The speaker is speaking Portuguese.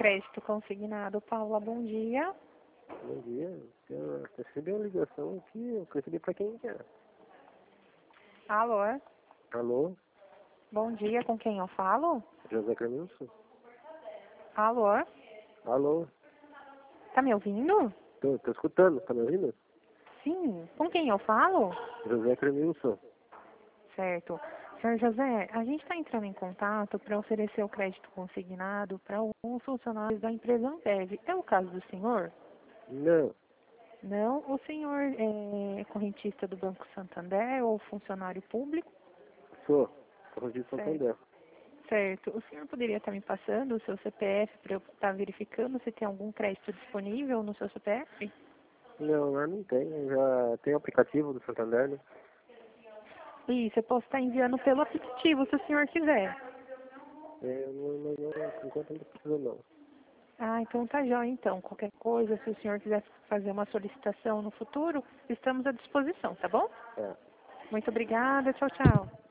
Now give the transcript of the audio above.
crédito consignado. Paula, bom dia. Bom dia. Eu recebi uma ligação aqui, eu recebi para quem que é? Alô? Alô? Bom dia, com quem eu falo? José Clemilson? Alô? Alô? Tá me ouvindo? Tô escutando, tá me ouvindo? Sim. Com quem eu falo? José Clemilson. Certo. Senhor José, a gente está entrando em contato para oferecer o crédito consignado para alguns funcionários da empresa Ambev. É o caso do senhor? Não, Não? O senhor é correntista do Banco Santander ou funcionário público? sou. Sou de Certo. Santander. Certo. O senhor poderia estar me passando o seu CPF para eu estar verificando se tem algum crédito disponível no seu CPF? Não, lá não tem. Eu já tem o aplicativo do Santander, né? Isso, eu posso estar enviando pelo aplicativo, se o senhor quiser. Por enquanto não precisa não. Ah, então tá jóia, então. Qualquer coisa, se o senhor quiser fazer uma solicitação no futuro, estamos à disposição, tá bom? É. Muito obrigada, tchau, tchau.